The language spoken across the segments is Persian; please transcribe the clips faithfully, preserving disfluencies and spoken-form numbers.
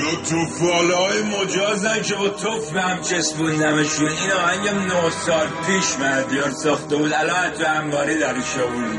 حالا توفالای مجازن که با توف به هم چسبوندمشون. این آهنگم نه سال پیش مردیار ساخته بود، الان تو انباری درش آوردی.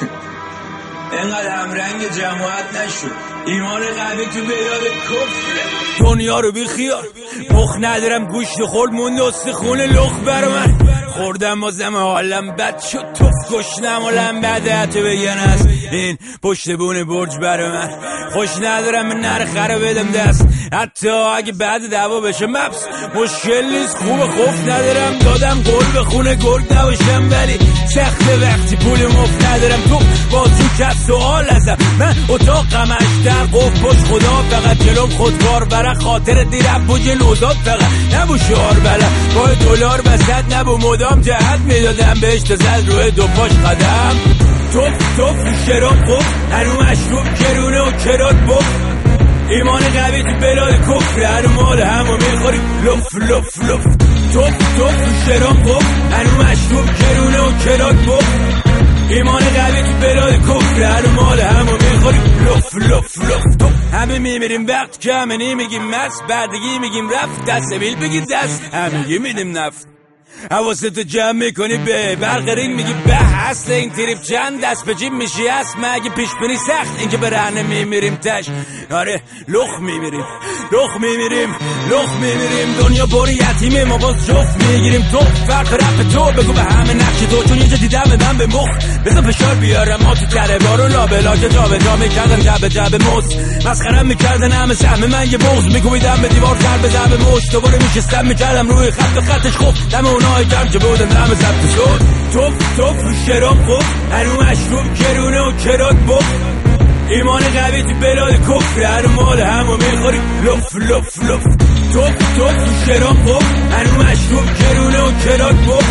اینقدر همرنگ جماعت نشد، ایمان قوی تو بیاد کفره. دنیا رو بی خیار مخ ندارم، گوشت خورد موند استخون لخ بر من. خوردم بازم حالم بد شد، توف گشنم حالم بده. حتی بگن از این پشت بون برج بر من. خوش ندارم به نرخه رو بدم دست، حتی اگه بعد دعوا بشه مبس مشکل نیست. خوب خوف ندارم، دادم قول به خونه گرگ نباشم، ولی سخت وقتی پول مفت ندارم. تو بازو کس سوال ازم، من اتاقم اشتر قف پشت خدا، فقط جلوم خودکار برای خاطر دیرم بو جلوزاد، فقط نبو شعار بله با دلار بسد، نبو مدام جهت میدادم بهش تا زد روی دو پاش قدم. توف توف شراب خوب هنو مشروب کرونه و کرات بخ، ایمان قوی تو بلاد کفر، هنو مال همو میخوریم لف لف لف. توف توف شراب خوب هنو مشروب کرونه و کرات بخ، ایمان قوی تو بلاد کفر، هنو مال همو میخوریم لف لف لف. همه میمیریم وقت که همه نمیگیم مست، بردگی میگیم رفت، دست بیل بگید دست، همه میدیم نفت. حواستو جمع میکنی به برقرین میگی به اصل این تریپ چند دست به جیب میشی هست. مگه پیش بینی سخت اینکه به رهنه میمیریم تش. آره لخ میمیریم لخ میمیریم لخ میمیریم. دنیا بری یتیمه ما باز جفت میگیریم. تو فرق رپ تو بگو به همه نقش تو، چون یه جا دیدم بدم به مخ بزن فشار بیارم. ما تو تره بارو لابلا که جا به جا میکردن جبه جبه مست، مسخرم میکردن همه سهم من یه بغض میکویدم به دیوار سر به ضرب مشت. دوباره میشستم میکردم روی خط و خطش خوب دم اونایی کم که بودن همه ضبط شد. توف توف شراب خوب هنو مشروب کرونه و کرات بخ، ایمان قوی تو بلاد کفر، هنو مال همو میخوریم لف لف لف. توف توف شراب خوب هنو مشروب کرونه و کرات بخ،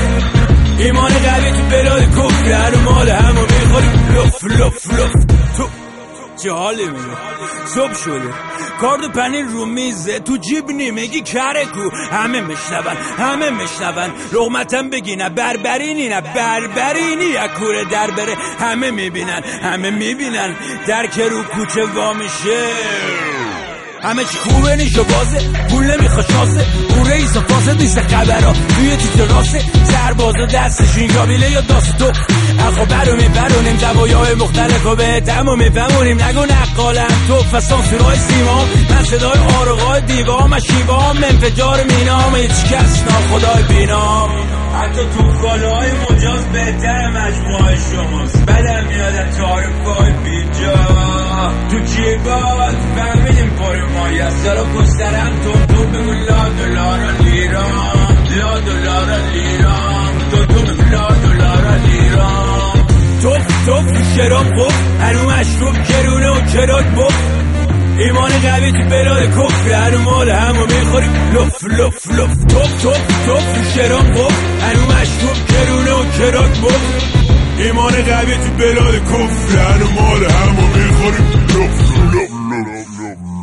ایمان قوی تو بلاد کفر، هنو مال همو میخوریم لف لف لف. تو چه حالی میگه صبح شده کارد و پنیر رو میزه تو جیب نیمگی کره کو، همه مشنون همه مشنون لغمتم بگینه بربرینی نه بربرینی یکوره در بره. همه میبینن همه میبینن در که رو کوچه وا میشه، همه چی خوبه نیشو بازه پول نمیخوا شاسه، اون رئیس و فاسد نیست خبرها توی تیتر راسه. سرباز و دستشون یابیله یا داست تو اخو برو میبرونیم جوایای مختلف و به تمو میفهمونیم. نگو نقالم تو فسان سورای سیما، من صدای آرقای دیوام شیبام انفجار مینام، هیچ کس ناخدای بینام. حتی توفالای مجاز بهتر مجموعه شماست، بدم میادن تعریفای بیجا تو جیبات فهمیدیم پاری مایی است. سالا پسترم تون تون بگو لا دلارا لیران لا دلارا لیران تو تو بگو لا دلارا لیران. توف توف شراب خوب هنو مشروب کرونه و کرات بخ، ایمان قوی تو بلاد کفر، هنو مال همو میخوریم لف لف لف. توف توف توف شراب خوب هنو مشروب کرونه و کرات بخ، ایمان قوی تو بلاد کفر، هنو مال همو میخوریم لف لف لف لف.